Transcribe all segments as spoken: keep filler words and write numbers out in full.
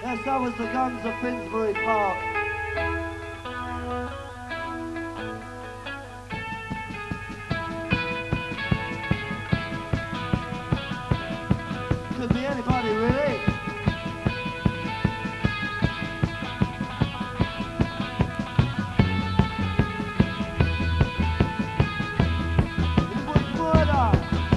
Yes, that was the Guns of Finsbury Park. Could be anybody, really. It was murder.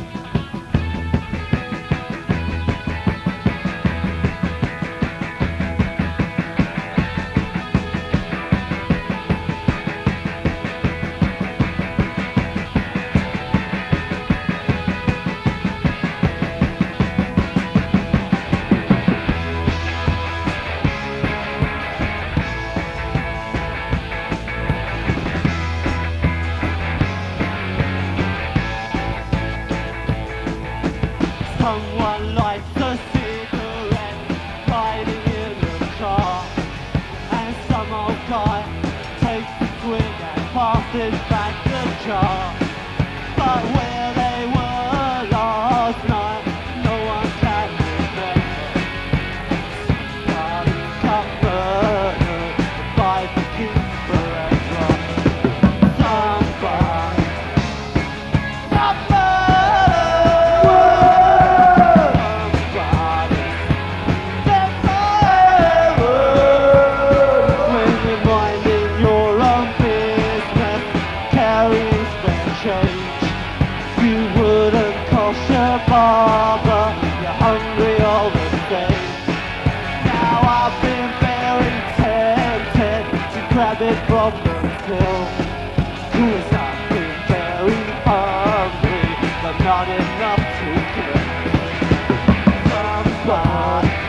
Someone lights a cigarette, hiding in the car, and some old guy takes a swig and passes back the jar. But where they were last night, no one can remember. Somebody got murdered by the king forever. Somebody got murdered. You wouldn't cost your barber, you're hungry all the same. Now I've been very tempted to grab it from the till, 'cause I've been very hungry, but not enough to kill. Somebody